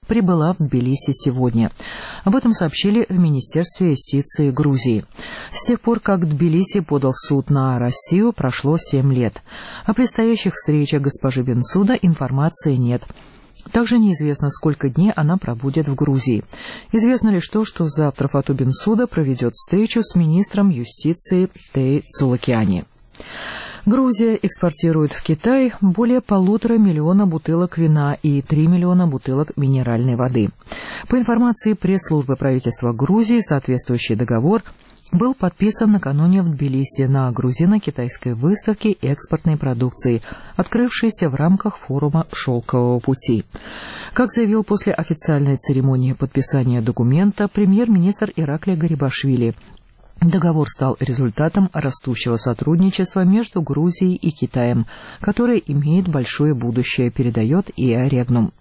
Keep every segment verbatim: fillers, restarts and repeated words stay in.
прибыла в Тбилиси сегодня. Об этом сообщили в Министерстве юстиции Грузии. С тех пор, как Тбилиси подал в суд на Россию, прошло семь лет. О предстоящих встречах госпожи Бенсуда информации нет. Также неизвестно, сколько дней она пробудет в Грузии. Известно лишь то, что завтра Фату Бенсуда проведет встречу с министром юстиции Тей Цулакиани. Грузия экспортирует в Китай более полутора миллиона бутылок вина и три миллиона бутылок минеральной воды. По информации пресс-службы правительства Грузии, соответствующий договор был подписан накануне в Тбилиси на грузино-китайской выставке экспортной продукции, открывшейся в рамках форума «Шелкового пути». Как заявил после официальной церемонии подписания документа премьер-министр Ираклий Гарибашвили, договор стал результатом растущего сотрудничества между Грузией и Китаем, которое имеет большое будущее, передает ИА Регнум.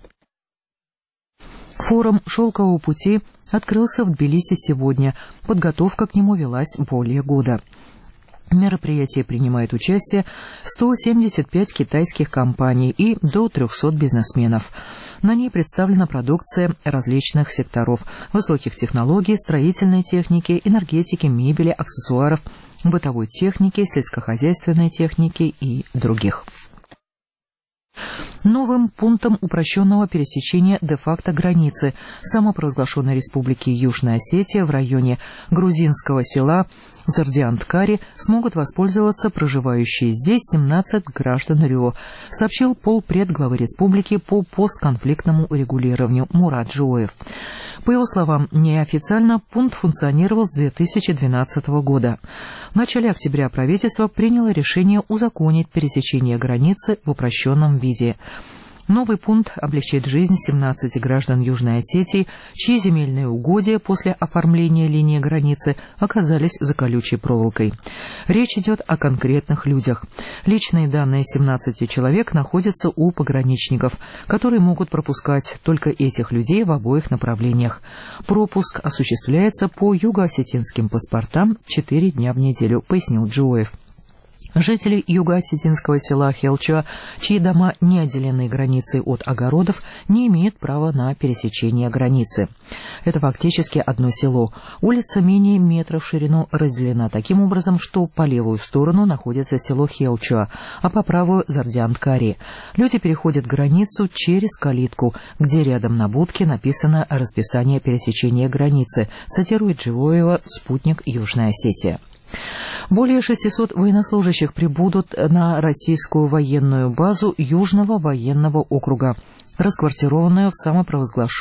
Форум «Шелкового пути» открылся в Тбилиси сегодня. Подготовка к нему велась более года. В мероприятии принимает участие сто семьдесят пять китайских компаний и до трехсот бизнесменов. На ней представлена продукция различных секторов – высоких технологий, строительной техники, энергетики, мебели, аксессуаров, бытовой техники, сельскохозяйственной техники и других. Новым пунктом упрощенного пересечения де-факто границы самопровозглашенной республики Южная Осетия в районе грузинского села Зардианткари смогут воспользоваться проживающие здесь семнадцать граждан РИО, сообщил полпред главы республики по постконфликтному урегулированию Мурат Джоев. По его словам, неофициально пункт функционировал с две тысячи двенадцатого года. В начале октября правительство приняло решение узаконить пересечение границы в упрощенном виде. Новый пункт облегчит жизнь семнадцати граждан Южной Осетии, чьи земельные угодья после оформления линии границы оказались за колючей проволокой. Речь идет о конкретных людях. Личные данные семнадцати человек находятся у пограничников, которые могут пропускать только этих людей в обоих направлениях. Пропуск осуществляется по юго-осетинским паспортам четыре дня в неделю, пояснил Джоев. Жители юго-осетинского села Хелчуа, чьи дома не отделены границей от огородов, не имеют права на пересечение границы. Это фактически одно село. Улица менее метра в ширину разделена таким образом, что по левую сторону находится село Хелчуа, а по правую – Зардианткари. Люди переходят границу через калитку, где рядом на будке написано расписание пересечения границы, цитирует Джоева спутник Южная Осетия. Более шестисот военнослужащих прибудут на российскую военную базу Южного военного округа, расквартированную в самопровозглашенном